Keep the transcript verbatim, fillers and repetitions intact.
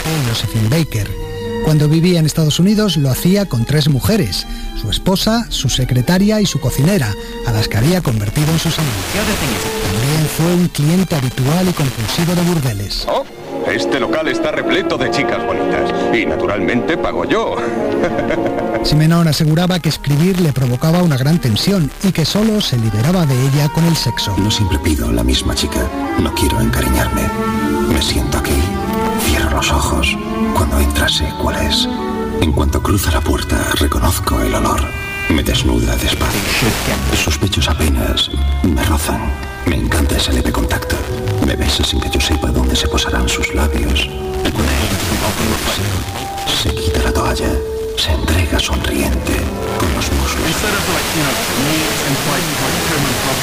Josephine Baker. Cuando vivía en Estados Unidos lo hacía con tres mujeres, su esposa, su secretaria y su cocinera, a las que había convertido en sus amigas. También fue un cliente habitual y compulsivo de burdeles. Oh, este local está repleto de chicas bonitas y naturalmente pago yo. Simenon aseguraba que escribir le provocaba una gran tensión y que solo se liberaba de ella con el sexo. No siempre pido la misma chica, no quiero encariñarme. Me siento aquí, cierro los ojos. Cuando entra sé cuál es. En cuanto cruza la puerta, reconozco el olor. Me desnuda despacio. Sus pechos apenas me rozan. Me encanta ese leve contacto. Me besa sin que yo sepa dónde se posarán sus labios. Se, se quita la toalla. Se entrega sonriente con los muslos.